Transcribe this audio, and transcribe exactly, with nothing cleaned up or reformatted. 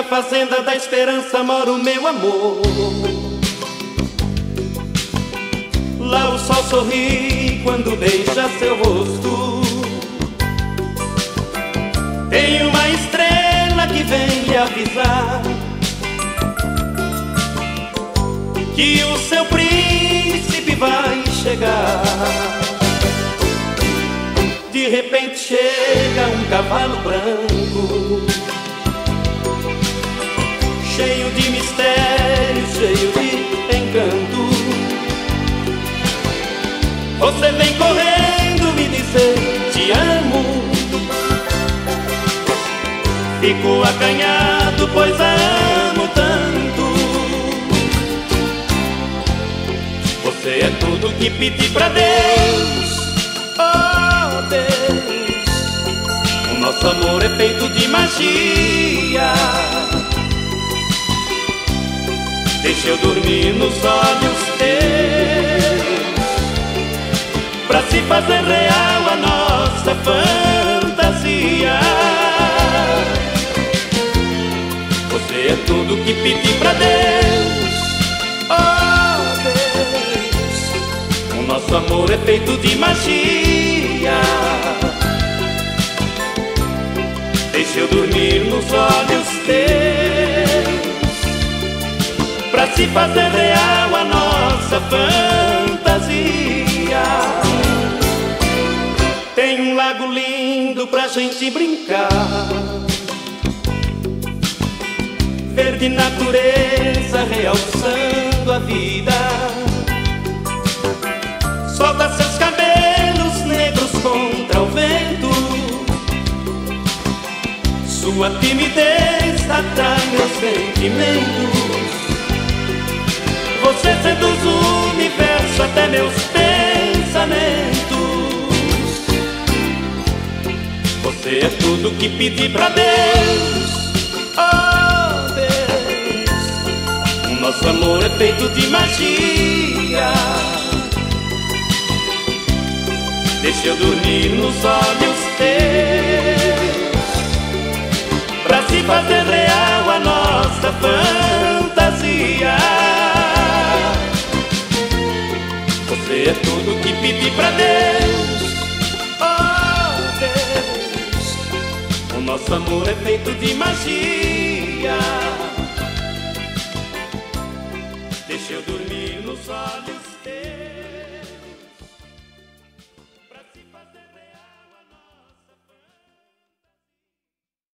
fazenda da esperança mora o meu amor. Lá o sol sorri quando beija seu rosto. Tem uma estrela que vem lhe avisar que o seu príncipe vai chegar. De repente chega um cavalo branco, cheio de mistério, cheio de encanto. Você vem correndo me dizer te amo. Fico acanhado, pois a amo tanto. Você é tudo que pedi pra Deus. Oh Deus, o nosso amor é feito de magia. Deixa eu dormir nos olhos teus, pra se fazer real a nossa fantasia. Você é tudo que pedi pra Deus. Oh Deus, o nosso amor é feito de magia. Deixa eu dormir nos olhos teus, pra se fazer real a nossa fantasia. Tem um lago lindo pra gente brincar, verde natureza realçando a vida. Solta seus cabelos negros contra o vento, sua timidez atrai meus sentimentos. Você seduz o universo até meus pensamentos. Você é tudo que pedi pra Deus. Oh Deus, o nosso amor é feito de magia. Deixa eu dormir nos olhos teus, pra se fazer real a nossa fantasia. Você é tudo que pedi pra Deus. Oh Deus, o nosso amor é feito de magia. Deixa eu dormir nos olhos